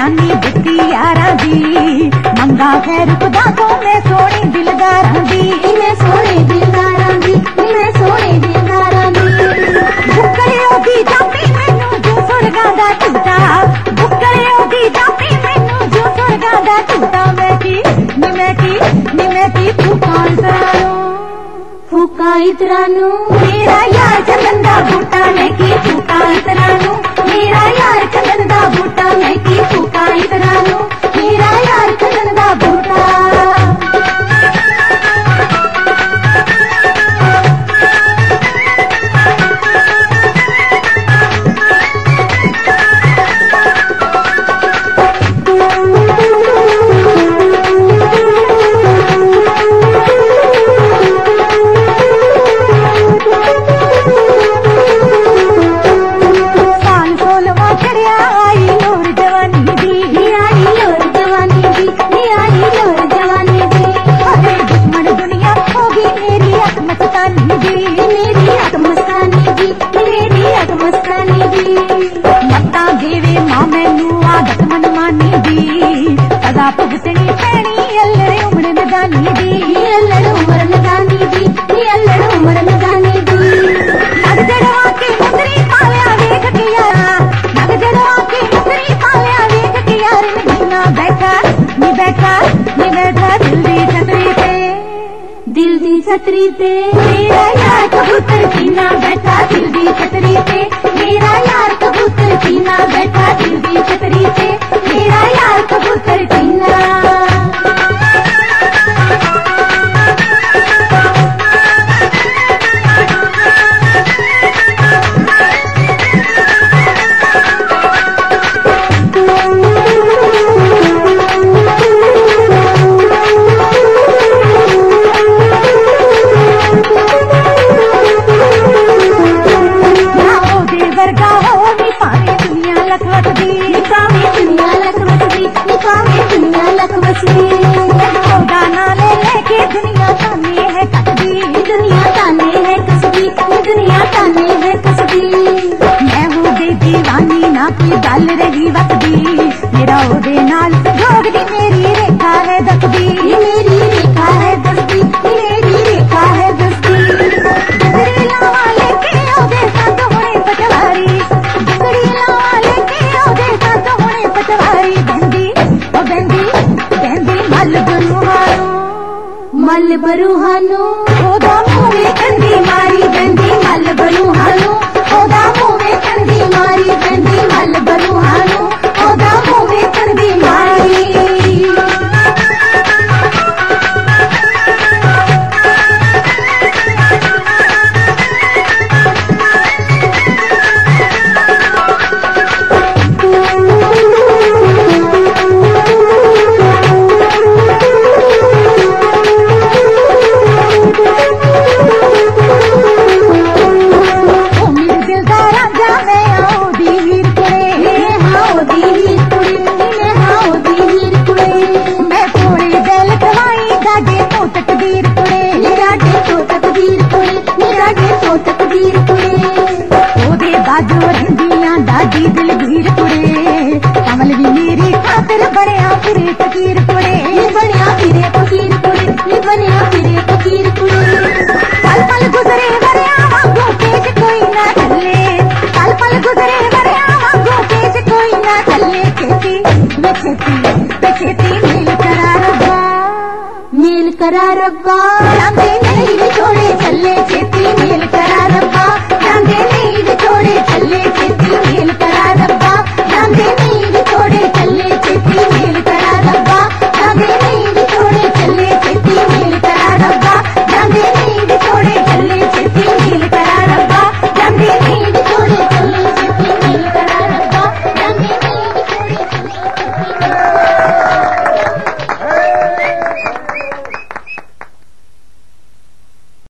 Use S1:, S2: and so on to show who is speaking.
S1: निशानी दिती यारा दी, मंगा खैर खुदा तो मैं सोनी दिलदारा दी, मैं सोनी दिलदारा दी, मैं सोनी दिलदारा दी। बुकड़ियों दी जापी मैनू जो सुरगा दा झूठा, बुकड़ियों दी जापी मैनू जो सुरगा दा झूठा। मैं की फूका इतरानू मेरा यार चंदन दा बूटा, मैं की फूका इतरानू मेरा यार चंदन दा बूटा, मैं की फूका इतरानू मेरा यार चंदन दा बूटा। मत्ता देवे मां मैनू आदत मनमानी दी, सदा भुगतनी पैनी अल्लड़ उमर नदानी दी, अल्लड़ उमर नदानी दी, अल्लड़ उमर नदानी दी। नग जड़वा के मुंदरी पालिया वेख के यारा, नग जड़वा के मुंदरी पालिया वेख के यार, नीना बैठा नी बैठा नी बैठा दिल दी छतरी पे, दिल दी छतरी पे मेरा यार कबूतर कीना बैठा दिल दी छतरी पे, मेरा यार कबूतर कीना बैठा दिल दी छतरी पे, मेरा यार कबूतर कीना। गाना ले लेके दुनिया ताने है कसदी, दुनिया ताने है कसदी, दुनिया ताने है कसदी। मैं हो गई दीवानी ना कोई गल रही वक्दी,